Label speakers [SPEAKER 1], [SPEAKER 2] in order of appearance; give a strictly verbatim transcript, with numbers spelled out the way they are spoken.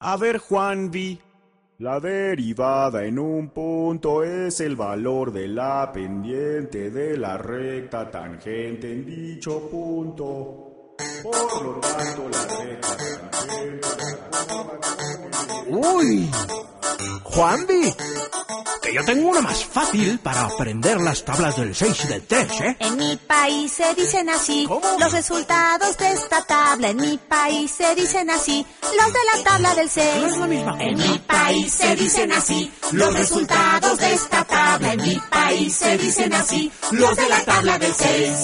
[SPEAKER 1] A ver, Juanvi. La derivada en un punto es el valor de la pendiente de la recta tangente en dicho punto. Por lo tanto, la recta tangente...
[SPEAKER 2] ¡Uy! ¡Juanvi! Que yo tengo una más fácil para aprender las tablas del seis y del tres, ¿eh?
[SPEAKER 3] En mi país se dicen así.
[SPEAKER 2] ¿Cómo?
[SPEAKER 3] Los resultados de esta tabla. En mi país se dicen así. Los de la tabla del seis.
[SPEAKER 2] No es la misma.
[SPEAKER 3] En mi país se dicen así. Los resultados de esta tabla. En mi país se dicen así. Los de la tabla del seis.